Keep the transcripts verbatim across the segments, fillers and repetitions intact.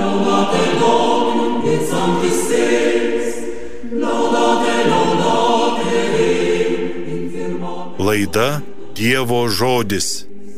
Laida Dievo žodis.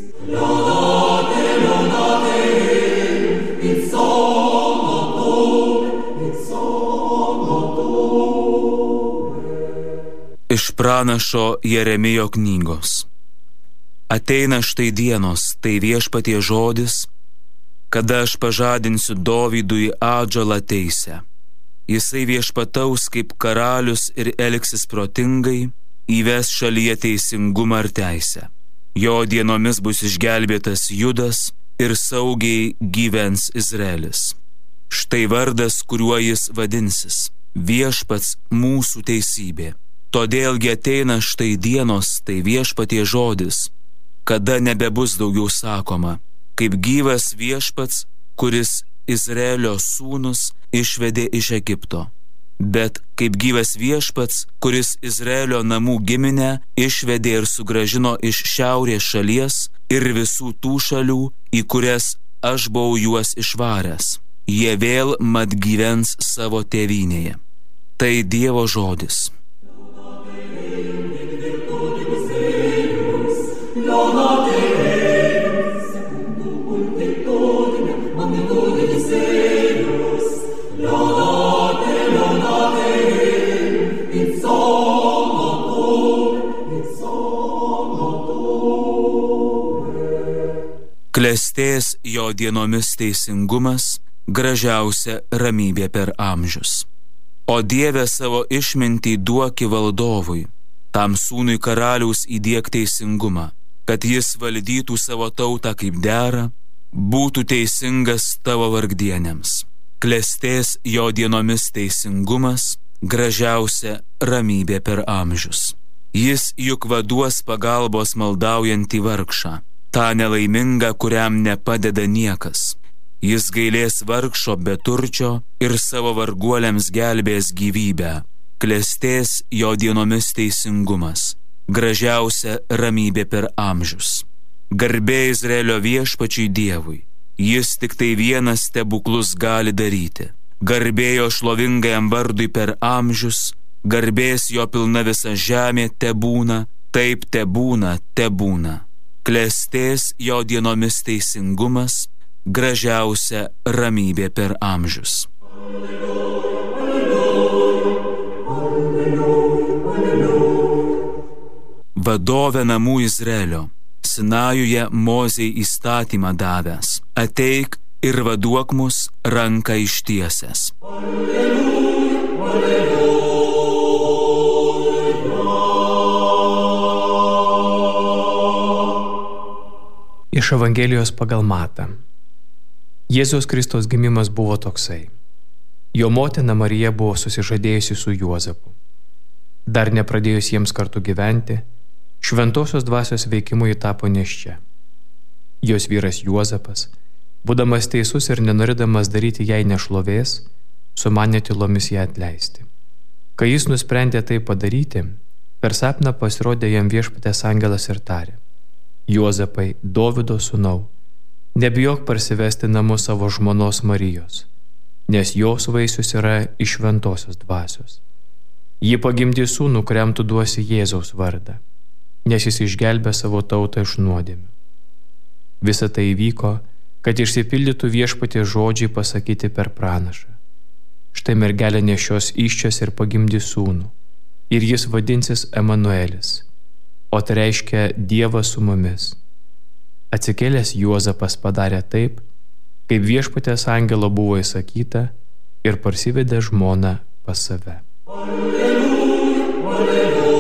Iš pranašo Jeremijo knygos. Ateina štai dienos, tai viešpaties žodis, kada aš pažadinsiu Dovydui atžalą teisę. Jisai viešpataus kaip karalius ir elgsis protingai, įves šalyje teisingumą ir teisę. Jo dienomis bus išgelbėtas Judas ir saugiai gyvens Izraelis. Štai vardas, kuriuo jis vadinsis – viešpats mūsų teisybė. Todėlgi ateina štai dienos, tai viešpaties žodis, kada nebebus daugiau sakoma, kaip gyvas viešpats, kuris Izraelio sūnus išvedė iš Egipto. Bet kaip gyvas viešpats, kuris Izraelio namų giminę išvedė ir sugrąžino iš šiaurės šalies ir visų tų šalių, į kurias aš buvau juos išvaręs. Jie vėl mat gyvens savo tėvynėje. Tai Dievo žodis. Klestės jo dienomis teisingumas, gražiausia ramybė per amžius. O Dieve savo išmintį duoki valdovui, tam sūnui karaliaus įdiek teisingumą, kad jis valdytų savo tautą kaip dera, būtų teisingas tavo vargdienėms. Klestės jo dienomis teisingumas, gražiausia ramybė per amžius. Jis juk vaduos pagalbos maldaujantį vargšą, tą nelaimingą, kuriam nepadeda niekas. Jis gailės vargšo beturčio ir savo varguoliams gelbės gyvybę. Klestės jo dienomis teisingumas, gražiausia ramybė per amžius. Garbė Izraelio viešpačiui Dievui, jis tik tai vienas stebuklus gali daryti. Garbė jo šlovingajam vardui per amžius, garbės jo pilna visa žemė tebūna, taip tebūna, tebūna. Klestės jo dienomis teisingumas, gražiausia ramybė per amžius. Vadove namų Izraelio, Sinajuje Mozei įstatymą davęs, ateik ir vaduok mus ranką ištiesęs. Iš Evangelijos pagal Matą. Jėzaus Kristaus gimimas buvo toksai. Jo motina Marija buvo susižadėjusi su Juozapu. Dar nepradėjus jiems kartu gyventi, šventosios dvasios veikimu ji tapo nėščia. Jos vyras Juozapas, būdamas teisus ir nenorėdamas daryti jai nešlovės, sumanė tylomis ją atleisti. Kai jis nusprendė tai padaryti, per sapną pasirodė jam viešpaties angelas ir tarė: Juozapai, Dovydo sūnau, nebijok parsivesti namo savo žmonos Marijos, nes jos vaisius yra iš šventosios dvasios. Ji pagimdys sūnų, kuriam tu duosi Jėzaus vardą, nes jis išgelbė savo tautą iš nuodėmių. Visa tai įvyko, kad išsipildytų viešpaties žodžiai pasakyti per pranašą. Štai mergelė nešios įsčias ir pagimdys sūnų, ir jis vadinsis Emanuelis, o tai reiškia Dievas su mumis. Atsikėlęs Juozapas padarė taip, kaip viešpaties angelo buvo įsakyta, ir parsivedė žmoną pas save. Alleluja, alleluja.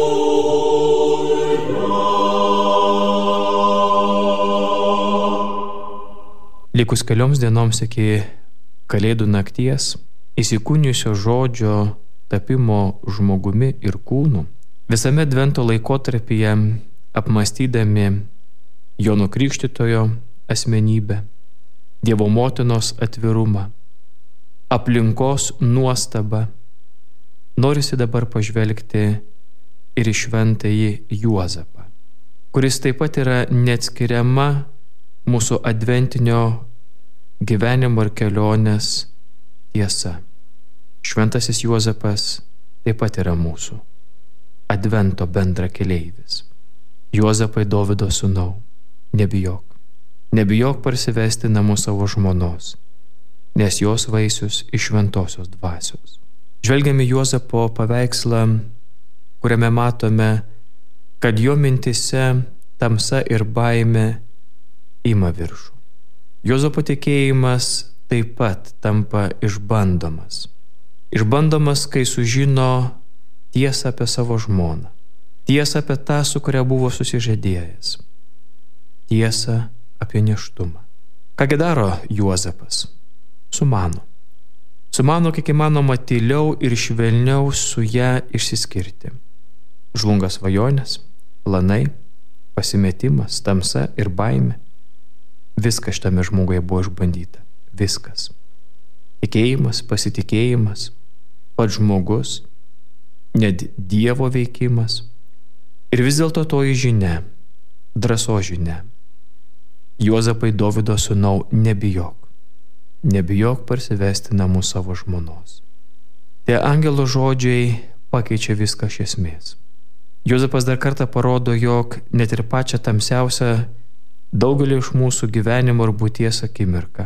Likus kelioms dienoms iki Kalėdų nakties, įsikūnijusio žodžio tapimo žmogumi ir kūnu, visame Advento laikotarpyje apmąstydami Jono Krikštytojo asmenybę, Dievo motinos atvirumą, aplinkos nuostabą, norisi dabar pažvelgti ir į šventąjį Juozapą, kuris taip pat yra neatskiriama mūsų adventinio gyvenimo ir kelionės tiesa. Šventasis Juozapas taip pat yra mūsų advento bendra keleivis. Juozapai, Dovydo sūnau, nebijok. Nebijok parsivesti namų savo žmonos, nes jos vaisius iš šventosios dvasios. Žvelgiame Juozapo paveikslą, kuriame matome, kad jo mintise tamsa ir baimė ima viršų. Juozapo tikėjimas taip pat tampa išbandomas. Išbandomas, kai sužino tiesą apie savo žmoną, tiesą apie tą, su kuria buvo susižadėjęs, tiesą apie nėštumą. Kągi daro Juozapas? Sumano. Sumano kiek įmanoma tyliau ir švelniau su ją išsiskirti. Žlunga svajonės, planai, pasimetimas, tamsa ir baimė. Viskas šitame žmoguje buvo išbandyta. Viskas. Tikėjimas, pasitikėjimas, pats žmogus, net Dievo veikimas. Ir vis dėlto toji žinia, drąsos žinia. Juozapai, Dovydo sūnau, nebijok. Nebijok parsivesti namų savo žmonos. Tie angelo žodžiai pakeičia viską iš esmės. Juozapas dar kartą parodo, jog net ir pačią tamsiausią daugelį iš mūsų gyvenimo ir būties akimirką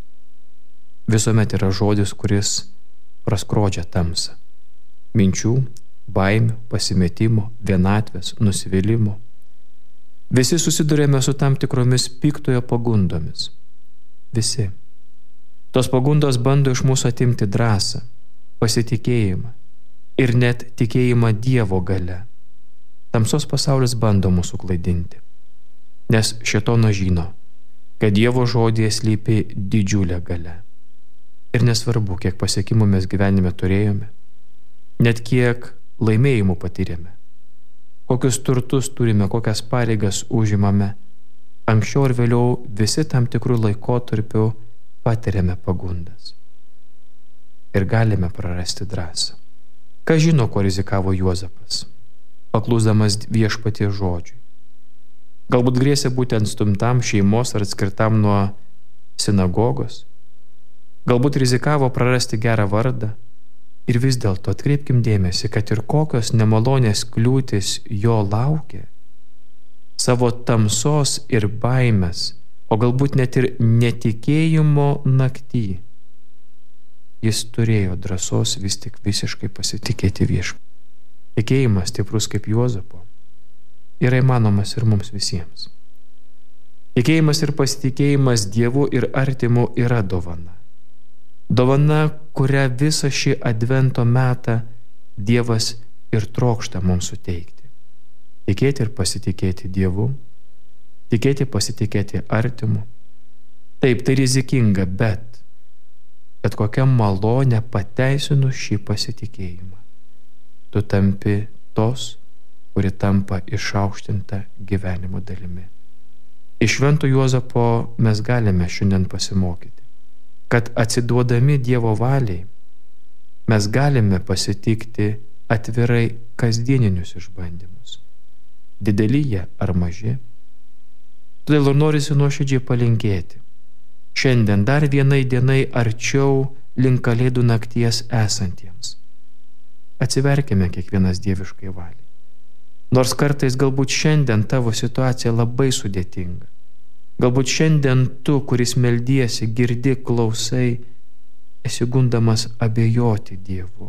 visuomet yra žodis, kuris praskrodžia tamsą. Minčių, baimių, pasimetimo, vienatvės, nusivylimo. Visi susidurėme su tam tikromis piktojo pagundomis. Visi. Tos pagundos bando iš mūsų atimti drąsą, pasitikėjimą ir net tikėjimą Dievo gale. Tamsos pasaulis bando mūsų klaidinti, nes šėtonas žino, kad Dievo žodyje slypi didžiulė galia. Ir nesvarbu, kiek pasiekimų mes gyvenime turėjome, net kiek laimėjimų patyrėme, kokius turtus turime, kokias pareigas užimame, anksčiau ir vėliau visi tam tikrų laikotarpių patiriame pagundas. Ir galime prarasti drąsą. Kas žino, ko rizikavo Juozapas, paklusdamas viešpaties žodžiui. Galbūt grėsė būti atstumtam šeimos ar atskirtam nuo sinagogos. Galbūt rizikavo prarasti gerą vardą. Ir vis dėlto atkreipkim dėmesį, kad ir kokios nemalonės kliūtis jo laukia, savo tamsos ir baimės, o galbūt net ir netikėjimo naktį, jis turėjo drąsos vis tik visiškai pasitikėti viešpačiu. Tikėjimas stiprus kaip Juozapo yra įmanomas ir mums visiems. Tikėjimas ir pasitikėjimas Dievu ir artimu yra dovana. Dovana, kurią visą šį advento metą Dievas ir trokšta mums suteikti. Tikėti ir pasitikėti Dievu, tikėti pasitikėti artimu. Taip, tai rizikinga, bet bet kokia malonė pateisinu šį pasitikėjimą. Tu tampi tos, kuri tampa išaukštinta gyvenimo dalimi. Iš švento Juozapo mes galime šiandien pasimokyti, kad atsiduodami Dievo valiai mes galime pasitikti atvirai kasdieninius išbandymus, dideli jie ar maži. Todėl ir norisi nuoširdžiai palinkėti šiandien dar vienai dienai arčiau link kalėdų nakties esantiems. Atsiverkime kiekvienas dieviškai valiai. Nors kartais galbūt šiandien tavo situacija labai sudėtinga. Galbūt šiandien tu, kuris meldiesi, girdi, klausai, esi gundamas abejoti Dievu.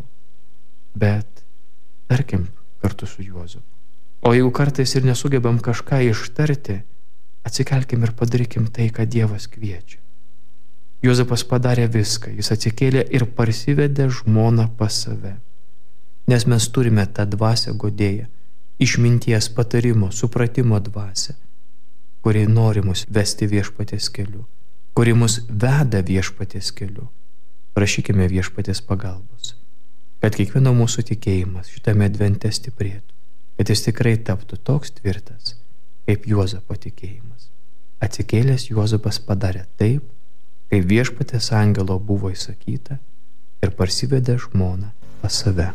Bet tarkim kartu su Juozapu. O jeigu kartais ir nesugebam kažką ištarti, atsikelkim ir padarykim tai, ką Dievas kviečia. Juozapas padarė viską, jis atsikėlė ir parsivedė žmoną pas save. Nes mes turime tą dvasią godėją, išminties, patarimo, supratimo dvasią, kuri nori mus vesti viešpaties keliu, kuri mus veda viešpaties keliu. Prašykime viešpaties pagalbos, kad kiekvieno mūsų tikėjimas šitame advente stiprėtų, kad jis tikrai taptų toks tvirtas, kaip Juozapo tikėjimas. Atsikėlęs Juozapas padarė taip, kaip viešpaties angelo buvo įsakyta, ir parsivedė žmoną pas save.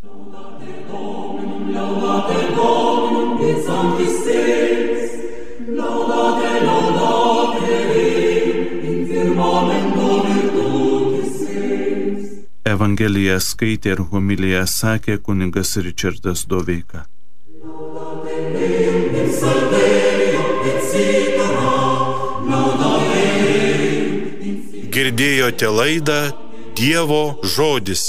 Laudate Dominum, et sanctis seis, laudate, laudate, in firma Evangeliją skaitė ir homiliją sakė kunigas Ričardas Doveika. Girdėjote laidą Dievo žodis.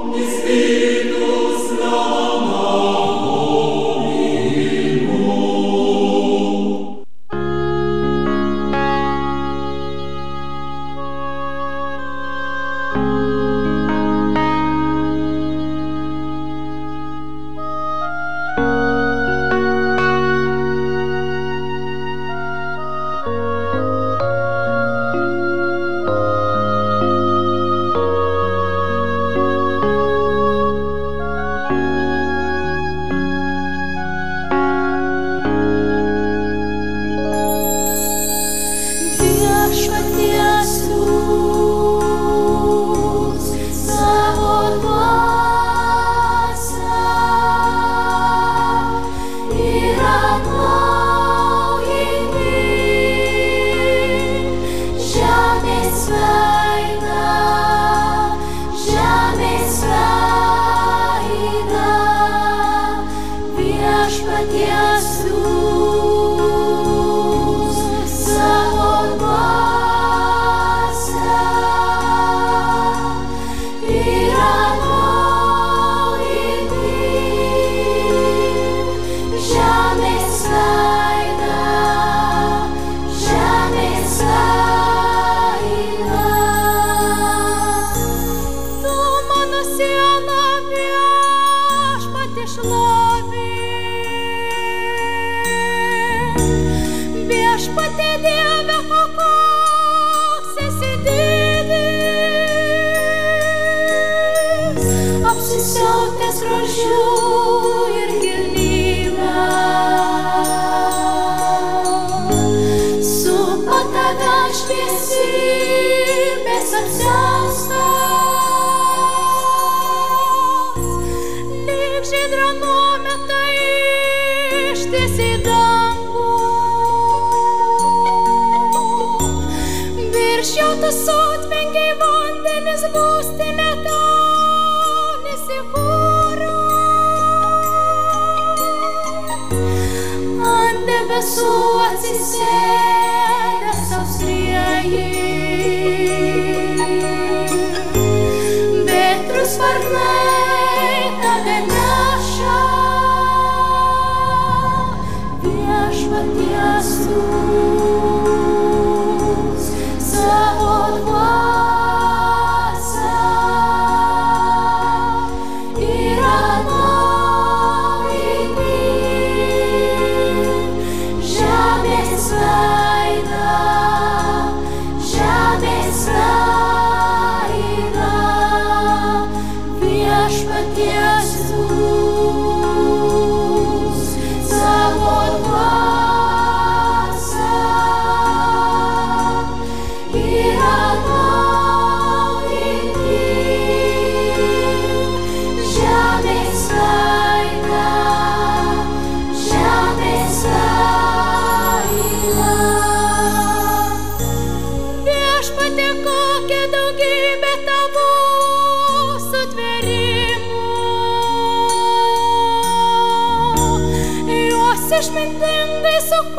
Išmintingai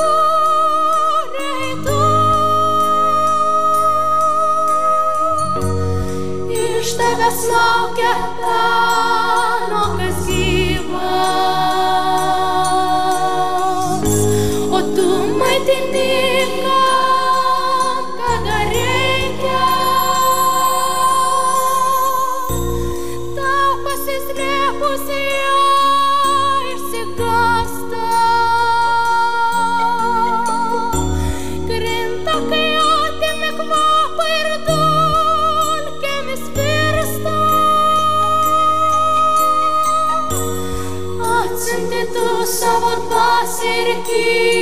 sukūrei tu, iš tavęs laukia peno kas gyvas, o tu maitini kam, kada reikia, tau pasislėpus ją išsigąsta. Atsiunti tu savo dvasią ir